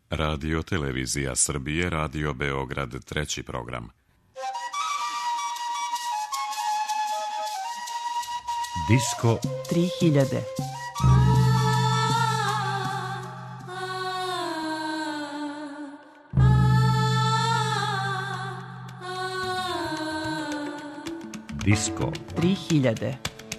Radio Televizija Srbije, Radio Beograd, treći program. Disko 3000. Disko 3000.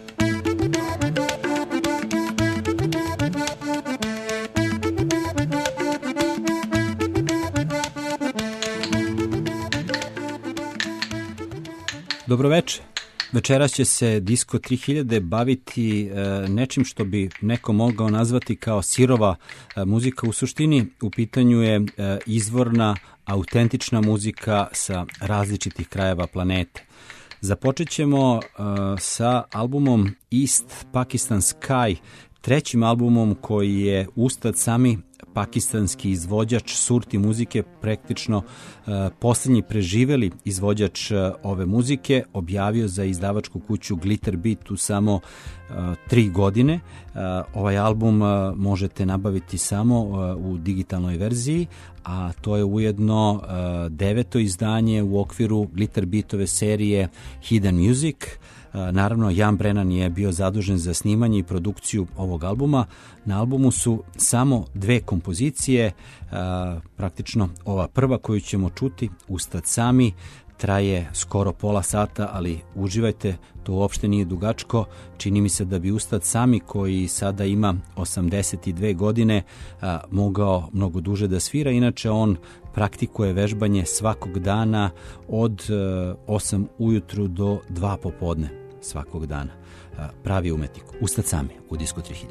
Dobroveče. Večeras će se Disko 3000 baviti nečim što bi neko mogao nazvati kao sirova muzika. U suštini u pitanju je izvorna, autentična muzika sa različitih krajeva planete. Započet ćemo sa albumom East Pakistan Sky, trećim albumom koji je ustad sami pakistanski izvođač surti muzike, praktično posljednji preživeli izvođač ove muzike, objavio za izdavačku kuću Glitter Beat u samo 3 godine. Ovaj album možete nabaviti samo u digitalnoj verziji, a to je ujedno 9. izdanje u okviru Glitter Beatove serije Hidden Music. Naravno, Jan Brennan je bio zadužen za snimanje i produkciju ovog albuma. Na albumu su samo 2 kompozicije, praktično ova prva koju ćemo čuti, Ustad sami, traje skoro pola sata, ali uživajte, to uopšte nije dugačko. Čini mi se da bi Ustad sami, koji sada ima 82 godine, mogao mnogo duže da svira. Inače, on praktikuje vežbanje svakog dana od 8 ujutru do 2 popodne svakog dana. Pravi umetnik. Ustad sami u Disko 3000.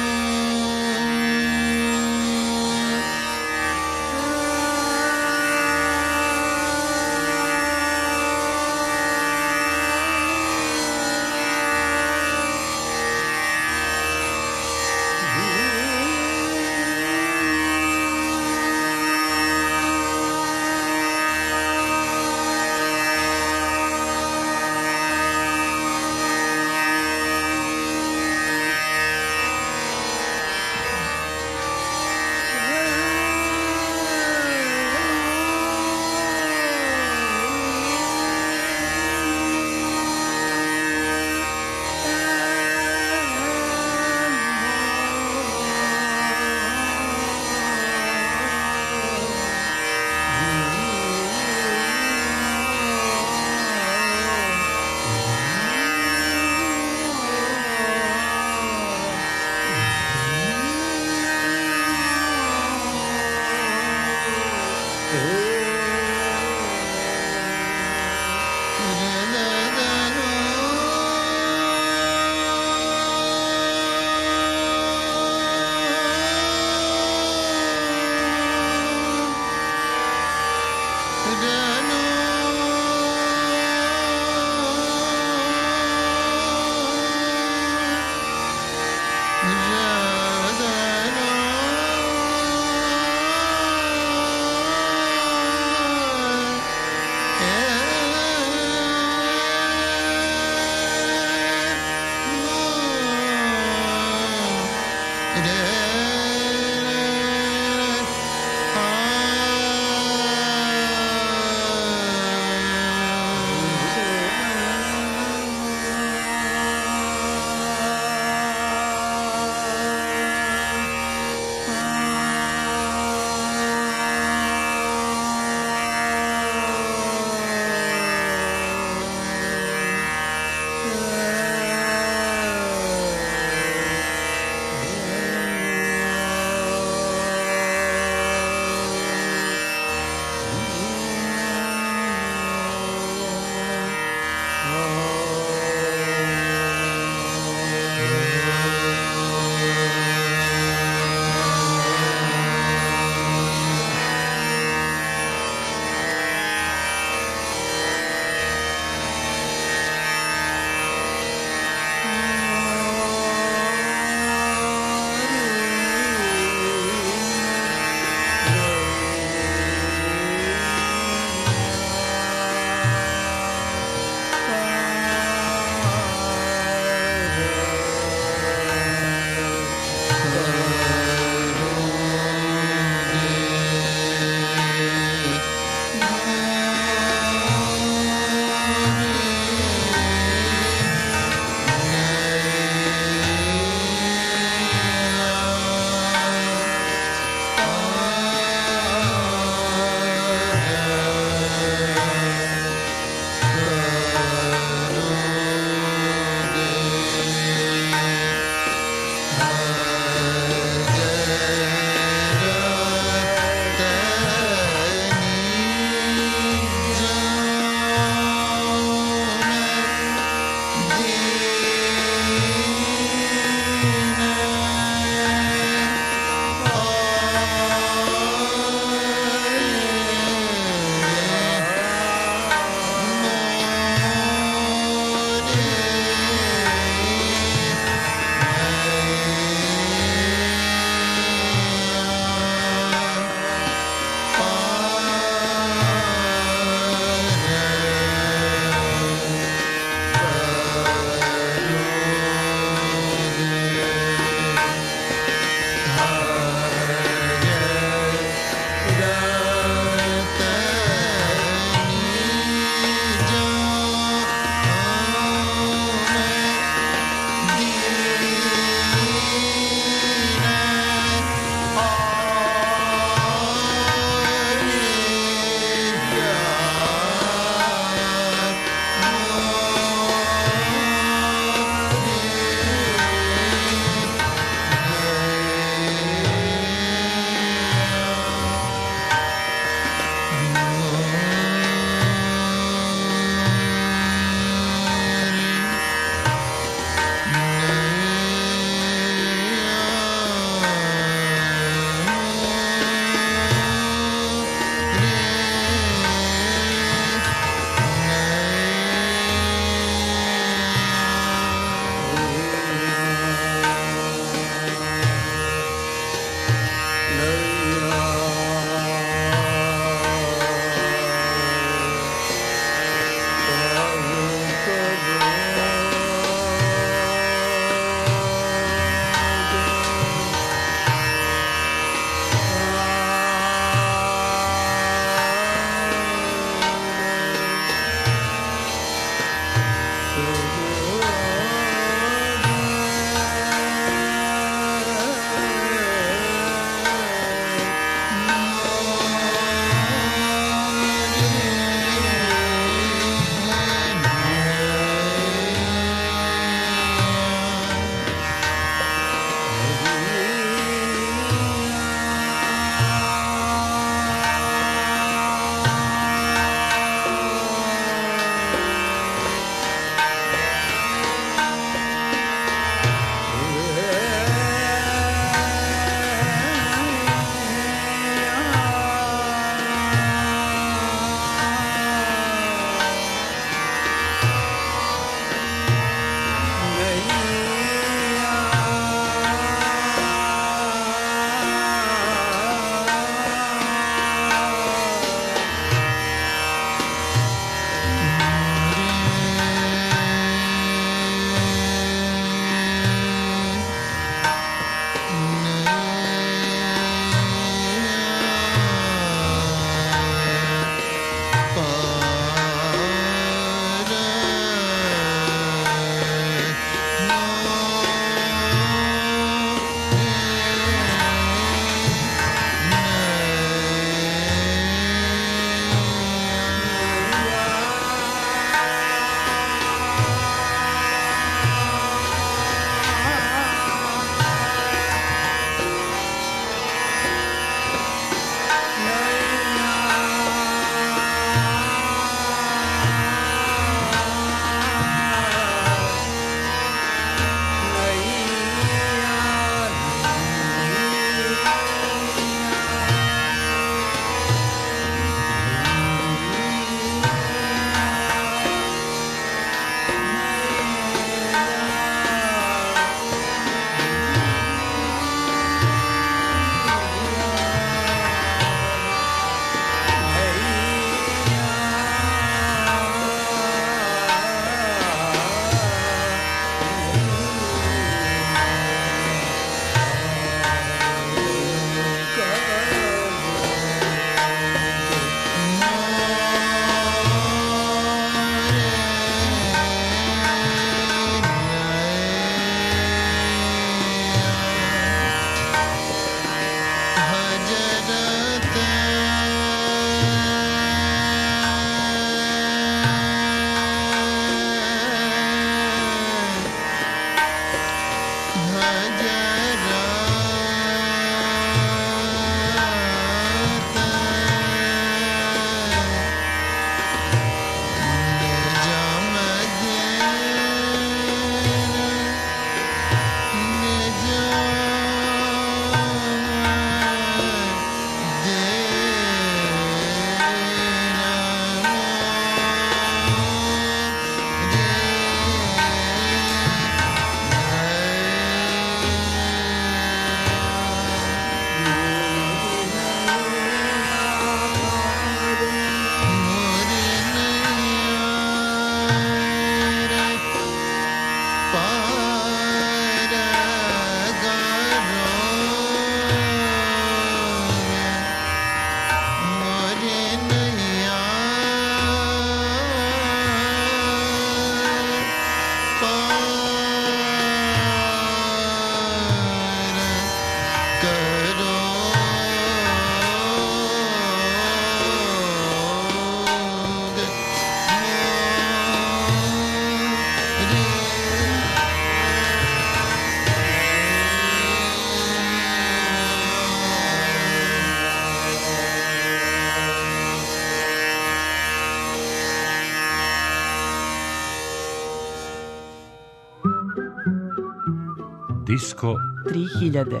Disko 3000.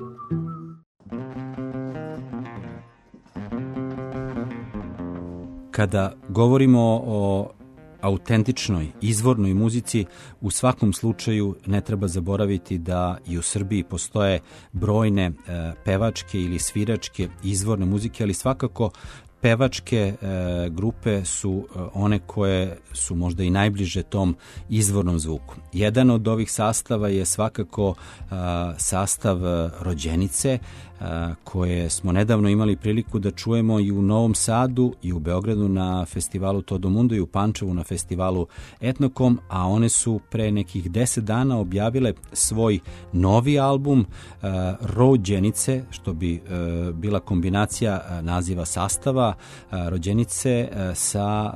Kada govorimo o autentičnoj, izvornoj muzici, u svakom slučaju ne treba zaboraviti da i u Srbiji postoje brojne pevačke ili sviračke izvorne muzike, ali svakako pevačke grupe su one koje su možda i najbliže tom izvornom zvuku. Jedan od ovih sastava je svakako sastav Rođenice, koje smo nedavno imali priliku da čujemo i u Novom Sadu i u Beogradu na festivalu Todo Mundo i u Pančevu na festivalu Etnokom, a one su pre nekih 10 dana objavile svoj novi album Rođenice, što bi bila kombinacija naziva sastava Rođenice sa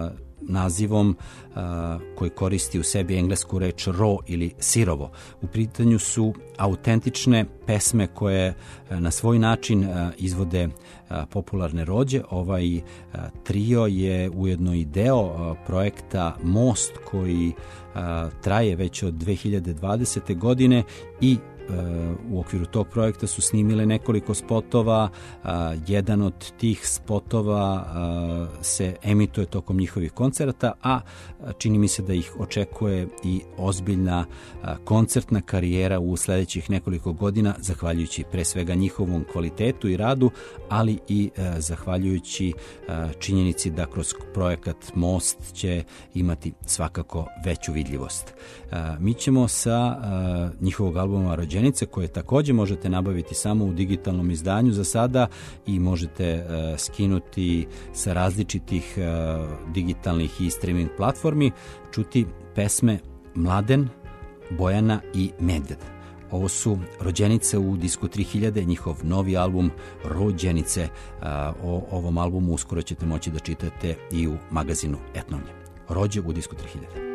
nazivom koji koristi u sebi englesku reč raw ili sirovo. U pitanju su autentične pesme koje na svoj način izvode popularne rođe. Ovaj trio je ujedno i deo projekta Most koji traje već od 2020. godine i u okviru tog projekta su snimile nekoliko spotova. Jedan od tih spotova se emituje tokom njihovih koncerta, a čini mi se da ih očekuje i ozbiljna koncertna karijera u sledećih nekoliko godina, zahvaljujući pre svega njihovom kvalitetu i radu, ali i zahvaljujući činjenici da kroz projekat Most će imati svakako veću vidljivost. Mi ćemo sa njihovog albuma Rođenice, koje takođe možete nabaviti samo u digitalnom izdanju za sada i možete skinuti sa različitih digitalnih i streaming platformi, čuti pesme Mladen, Bojana i Medved. Ovo su Rođenice u Disku 3000, njihov novi album Rođenice. O ovom albumu uskoro ćete moći da čitate i u magazinu Etnomlje. Rođe u Disku 3000.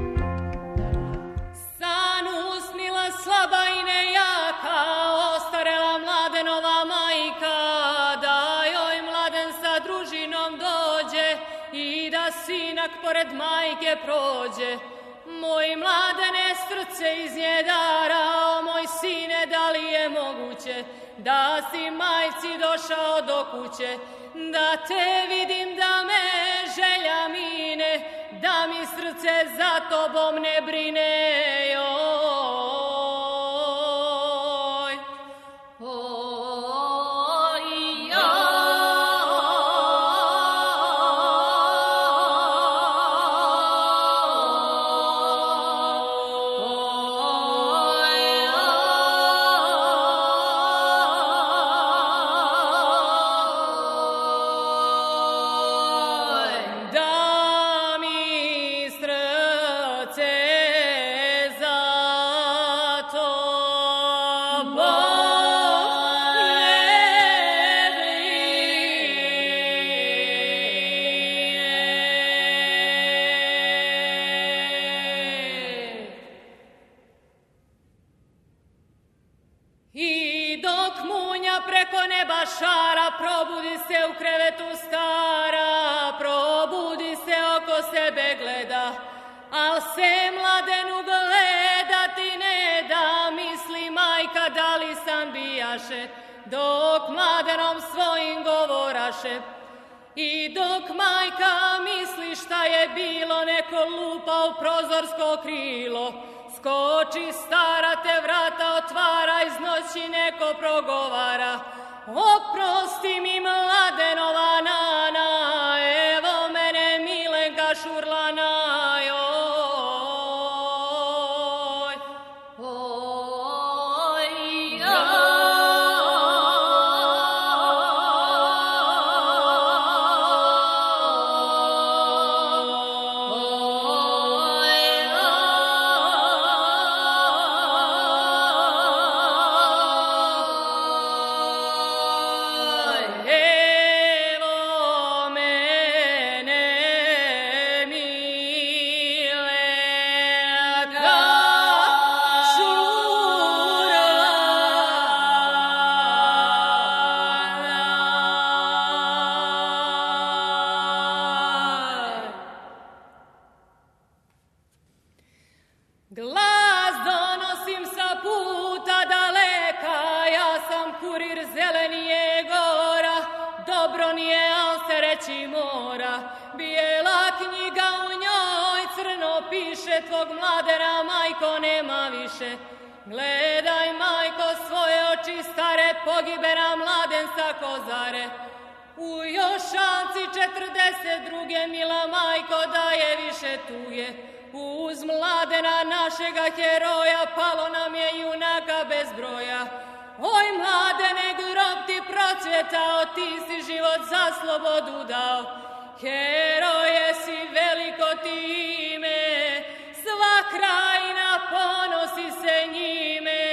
Slaba i nejaka, ostarela Mladenova majka, da joj Mladen sa družinom dođe i da sinak pored majke prođe. Moj Mladene, srce iz nje darao, moj sine, da li je moguće da si majci došao do kuće, da te vidim, da me želja mine, da mi srce za tobom ne brine, joj. Probudi se u krevetu stara, probudi se oko sebe gleda, al se Mladenu gledati ne da, misli majka da li san bijaše, dok Mladenom svojim govoraše. I dok majka misli šta je bilo, neko lupa u prozorsko krilo, skoči stara, te vrata otvara, iz noći neko progovara: oprosti mi Mladenova nana, evo mene Milenka Šurlana, joj, oj, joj. Glas donosim sa puta duše tvog mladena, majko, nema više. Gledaj, majko, svoje oči stare, pogibe nam mladen sa Kozare. U Jošanci 42. mila majko, da je više tuge. Uz mladena našega heroja palo nam je junaka bez broja. Oj, mladene, grob ti procvjetao, ti si život za slobodu dao. Heroje si, veliko ti ime, sva krajina ponosi se njime.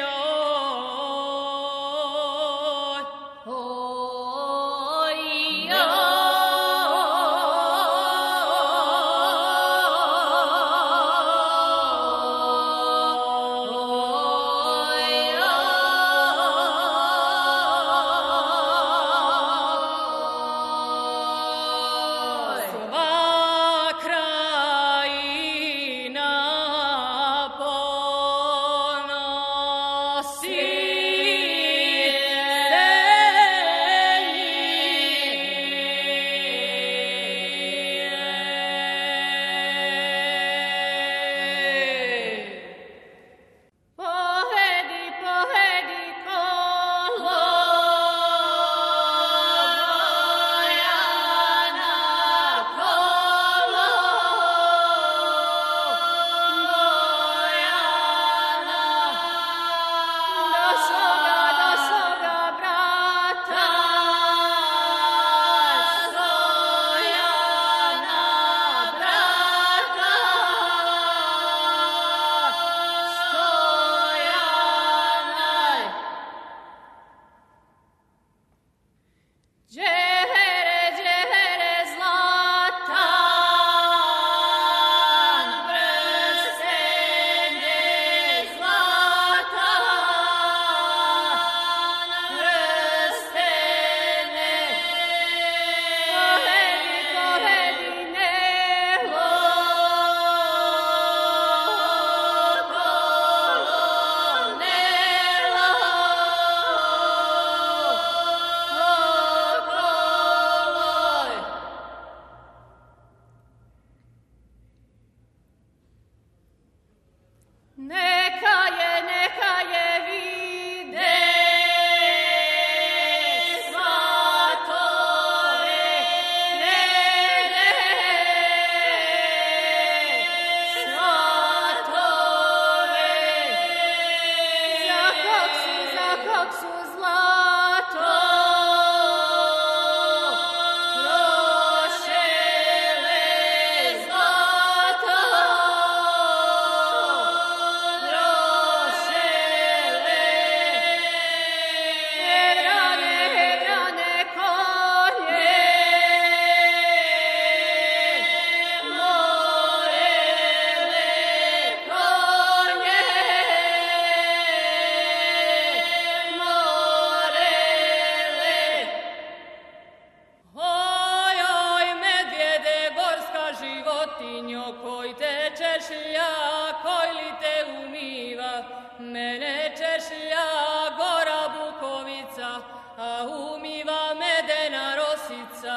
Mene Češlja, gora Bukovica, a umiva medena rosica.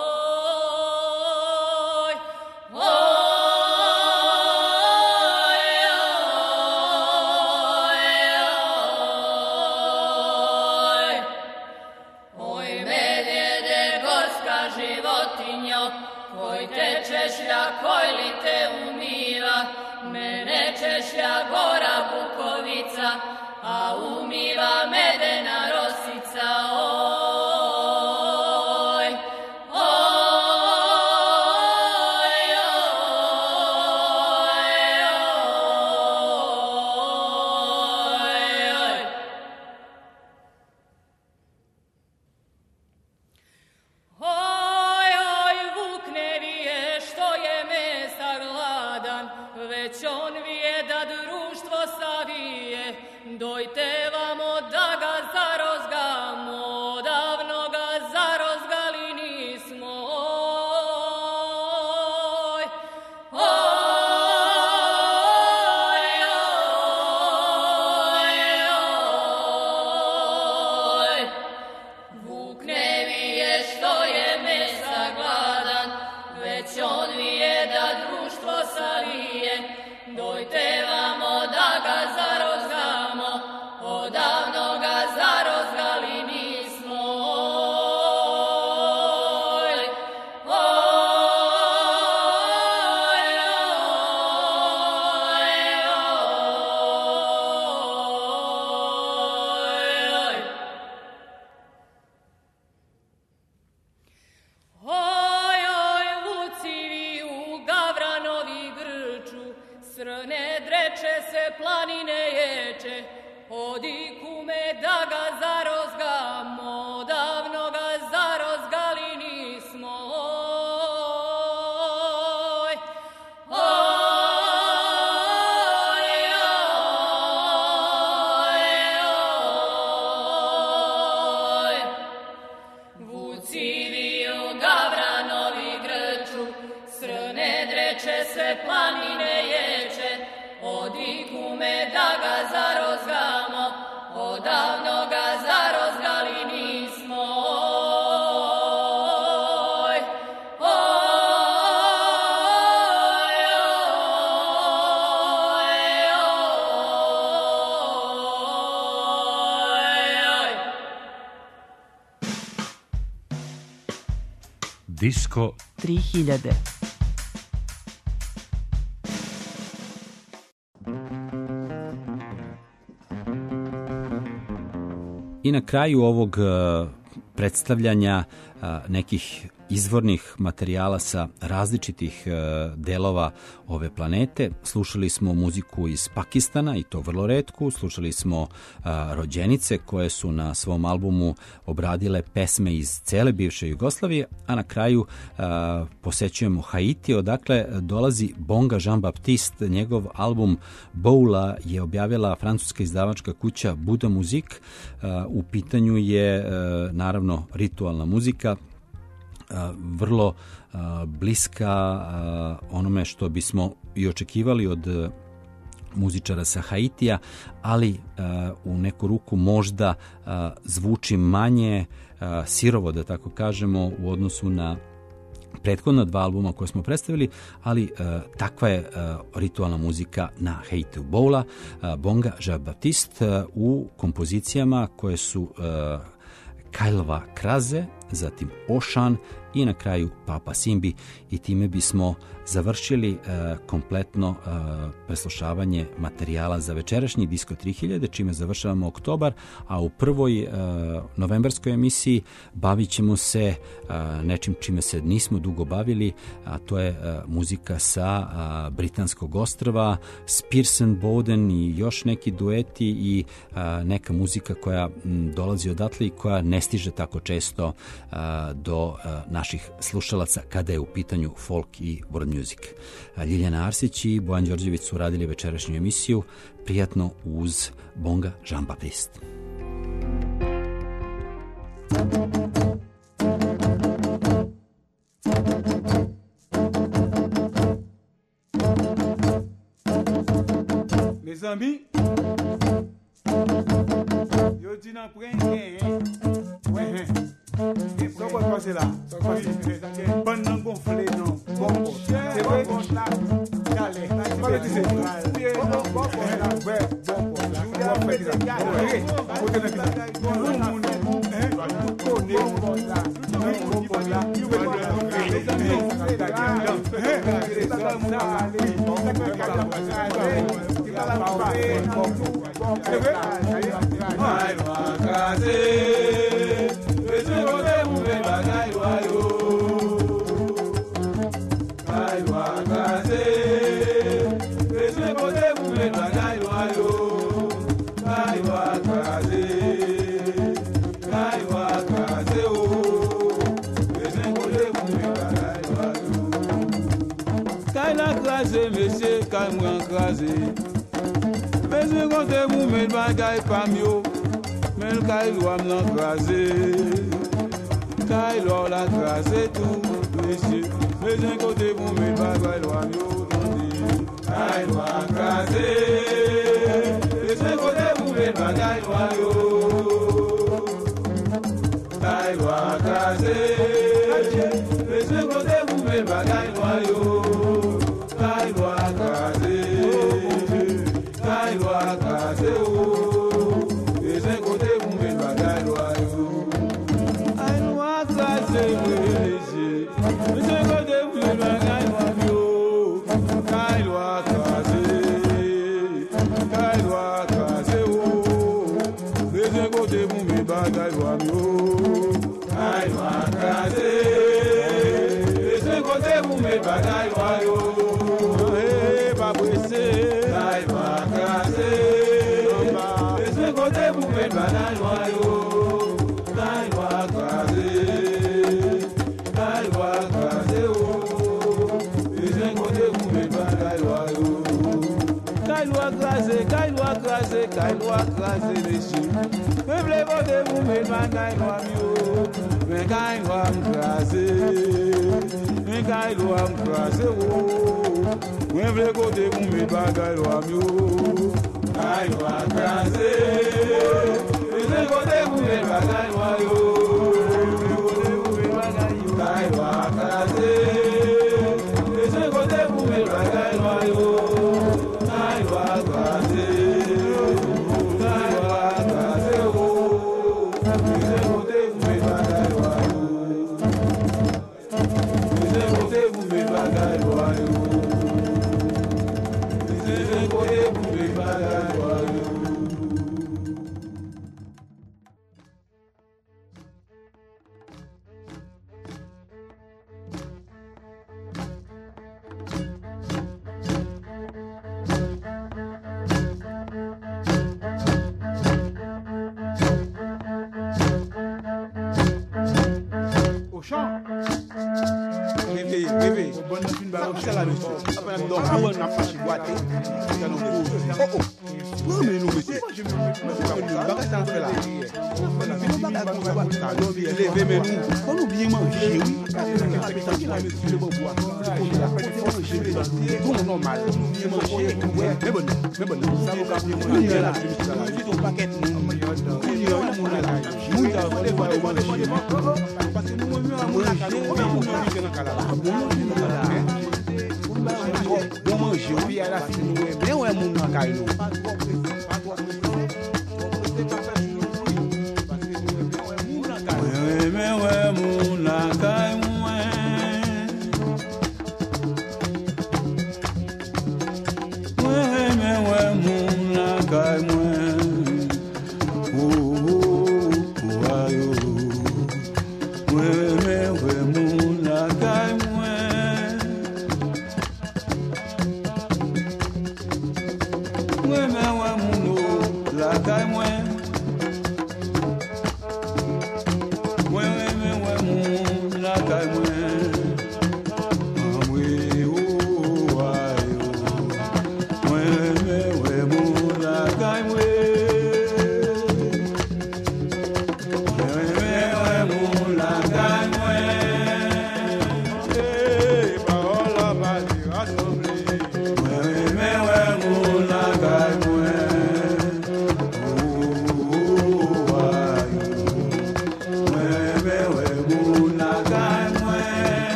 Oj, oj, oj, oj, medvjede gorska životinjo, koj te Češlja, koj li te umiva, mene Češlja, gora Bukovica, a umiva medena rosica. Oj, oj, oj, oj. Oj, oj, vuk ne vije što je mesa gladan, već on vije da društvo savije. Dojte vamo da ga zarozgamo, davno ga zarozgali nismo. Oj, oj, oj, oj. Vuk ne vije što je mesa gladan, već on vije da društvo savije. dojte vamo da ga zarozgamo, odavno ga zarozgali nismo. Srne dreče se planine ječe, odi kume da ga zarozgamo, davno ga zarozgali nismo. Vucivi u gavranovi grču, srne dreče se planine ječe, odi kume da ga zarozgamo, odavno ga zarozgali nismo. Disko 3000. I na kraju ovog predstavljanja nekih izvornih materijala sa različitih delova ove planete. Slušali smo muziku iz Pakistana i to vrlo retku. Slušali smo rođenice koje su na svom albumu obradile pesme iz cele bivše Jugoslavije, a na kraju posećujemo Haiti, odakle dolazi Bonga Jean-Baptiste. Njegov album Boula je objavila francuska izdavačka kuća Buda Musique. U pitanju je naravno ritualna muzika, vrlo bliska onome što bismo i očekivali od muzičara sa Haitija, ali u neku ruku možda zvuči manje sirovo, da tako kažemo, u odnosu na prethodna dva albuma koje smo predstavili, ali takva je ritualna muzika na Haitiju. Boula, Bonga Jean-Baptiste u kompozicijama koje su Kajlova Kraze, zatim Ošan i na kraju Papa Simbi, i time bismo završili kompletno preslušavanje materijala za večerašnji Disko 3000, čime završavamo oktobar, a u prvoj novembarskoj emisiji bavit ćemo se nečim čime se nismo dugo bavili, a to je muzika sa Britanskog ostrva, Spears and Bowden i još neki dueti i neka muzika koja dolazi odatle i koja ne stiže tako često do naših slušalaca kada je u pitanju folk i world music. Ljiljana Arsić i Bojan Đorđević su radili večerašnju emisiju. Prijatno uz Bonga Jean-Baptiste. Mes amis, yo dis n'en prends rien. Ouais, ça va passer là. Ça va passer. Bonne non gonflé non. Bon, c'est vrai. Allez, pas le dire. Bon, là, ouais, bon, là. On va faire ça. On va Monsieur, calme-moi crasé. Mais je compte vous mettre bagaille pas mieux. Mais le caillou m'a crasé. Caillou l'a crasé tout, monsieur. Mais je compte vous mettre bagaille pas mieux. Caillou a crasé. Mais je compte vous mettre bagaille pas mieux. Caillou a crasé. Mais je compte vous mettre bagaille pas mieux. Caillou a crasé. Kailua krasé dessus. Me vle voter pour me kailua mio. Me kailua krasé. Me kailua krasé oh. Me vle voter pour me kailua mio. Kailua krasé. Me vle voter pour me kailua yo. Kailua krasé. Me vle voter pour me kailua yo. Kailua krasé.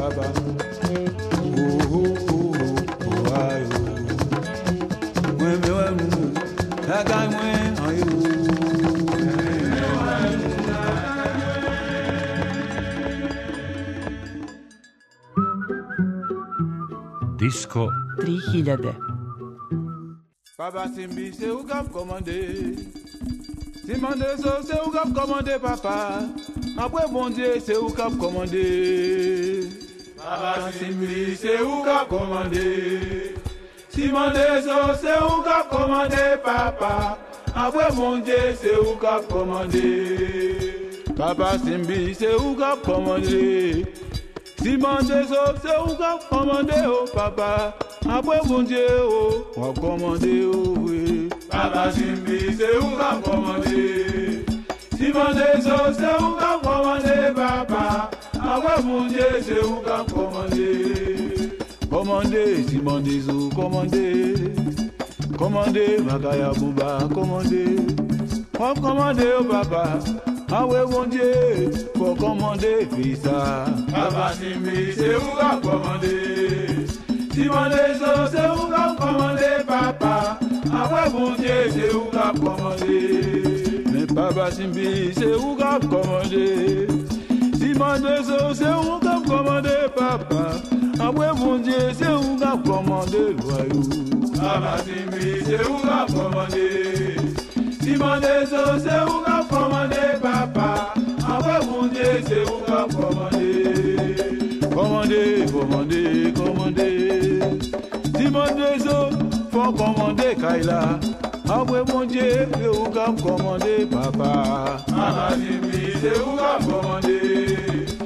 When Disco 3000. Papa Simbi, c'est où qu'a commandé. Simande so, c'est où qu'a commandé, papa. Après bon Dieu, c'est où qu'a commandé. Papa Simbi, c'est où qu'a commandé. Simande so, c'est où qu'a commandé, papa. Après bon Dieu, c'est où qu'a commandé. Papa Simbi, c'est où qu'a commandé. Simande so, c'est où qu'a commandé, oh papa. Après bon Dieu, oh, on va commander, oh oui. Papa Simbi, c'est où qu'a commandé. Simande so, c'est où qu'a commandé, papa. Après bon Dieu, c'est où qu'a commandé. Commandez, Simande so, commandez. Commandez, Makaya Bumba, commandez. On commander, oh papa. Ah ouais, mon Dieu, faut commander, fils ça. Papa Simbi, c'est où qu'a commandé. Simande so, c'est où qu'a commandé, papa. Ah ouais, mon Dieu, c'est où qu'a commandé. Mais Papa Simbi, c'est où qu'a commandé. Simande so, c'est où qu'a commandé, papa. Ah ouais, mon Dieu, c'est où qu'a commandé, loyau. Papa Simbi, c'est où qu'a commandé. Simande so, c'est où qu'a commandé, papa. Ah ouais, mon Dieu, c'est où qu'a commandé. Commandez, commandez, commandez. Simande so, faut commander, Kaila. Ah ouais, mon Dieu, c'est où qu'a commandé, papa. Papa Simbi, c'est où qu'a commandé.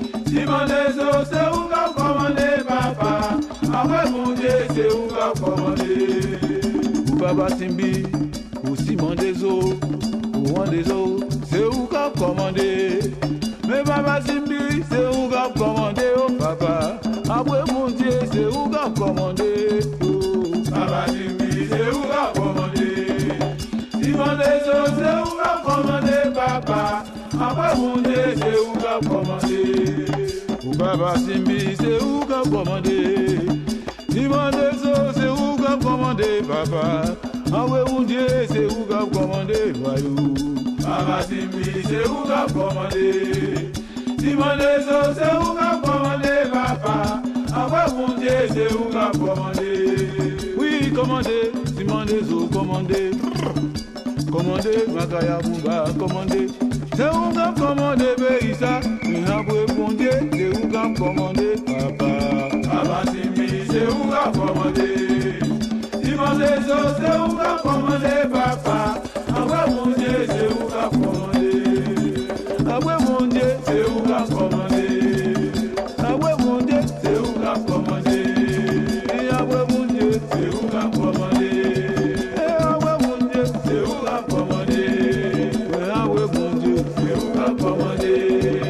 Simande so, c'est où qu'a commandé, papa. Ah ouais, mon Dieu, c'est où qu'a commandé. Ou Papa Simbi, ou Simande so, ou Wande so, c'est où qu'a commandé. Mais Papa Simbi, c'est où qu'a commandé, oh papa. Après mon Dieu, c'est où qu'a commandé, oh. Papa Simbi, c'est où qu'a commandé. Simande so, c'est où qu'a commandé, papa. Après mon Dieu, c'est où qu'a commandé. Ou Papa Simbi, c'est où qu'a commandé. Simande so, c'est où qu'a commandé, papa. Après mon Dieu, c'est où qu'a commandé, voyou. Papa Simbi, c'est où qu'a commandé. Simande so, c'est où qu'a commandé, papa. Après mon Dieu, c'est où qu'a commandé. Oui, commandez, Simande so, commandez. Commandez, Makaya Bumba, commandez. C'est où qu'a commandé, Béissa. Mais après mon Dieu, c'est où qu'a commandé, papa. Papa Simbi, c'est où qu'a commandé. Simande so, c'est où qu'a commandé, papa. Après mon Dieu, c'est où qu'a commandé. Après mon Dieu, c'est où qu'a commandé. Après mon Dieu, c'est où qu'a commandé. Et après mon Dieu, c'est où qu'a commandé. Et après mon Dieu, c'est où qu'a commandé. Et après mon Dieu, c'est où qu'a commandé.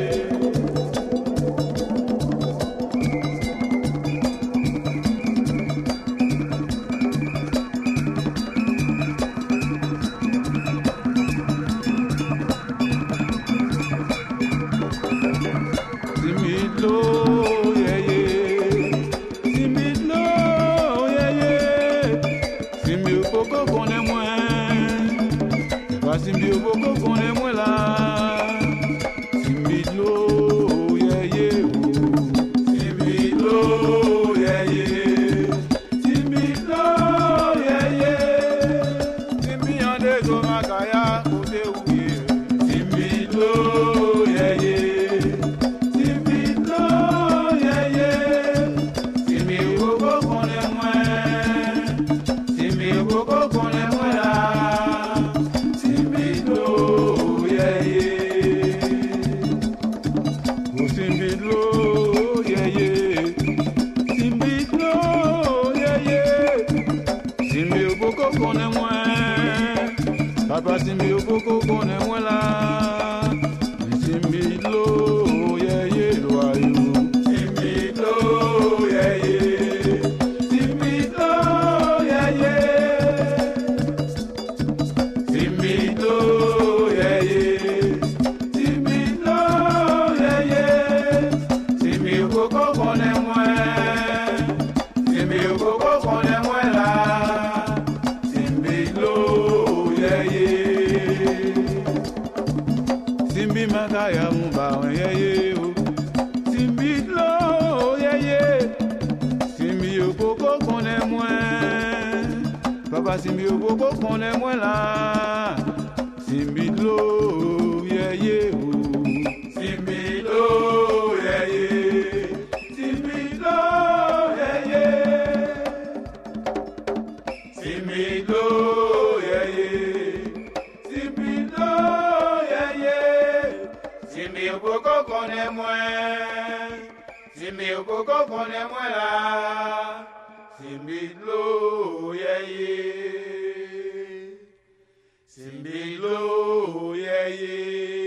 Simbi au boko connaît moi là. Simbi lo yeah yeah. Simbi lo yeah yeah. Simbi lo yeah yeah. Simbi ande zo makaya kote ouye. Simbi lo yeah yeah. Simbi lo yeah yeah. Simbi au boko connaît moi. Simbi au boko connaît moi là. Papa Simbi au boko connaît moi là. Simbi lo yeah yeah loyau. Simbi lo yeah yeah. Simbi lo yeah yeah. Simbi lo yeah yeah. Simbi lo yeah yeah. Simbi au boko connaît moi. Simbi au boko connaît moi là. Simbi lo yeah yeah. Simbi Makaya Bumba yeah yeah. Simbi lo yeah yeah. Simbi au boko Papa Simbi Oboko connaît moi là. Simbi lo yeah yeah oh. Simbi lo yeah yeah. Simbi lo yeah yeah. Simbi lo yeah yeah. Simbi lo yeah yeah. Simbi Oboko connaît moi. Simbi Oboko connaît moi là. Simbilo yeah yeah. Simbilo yeah yeah.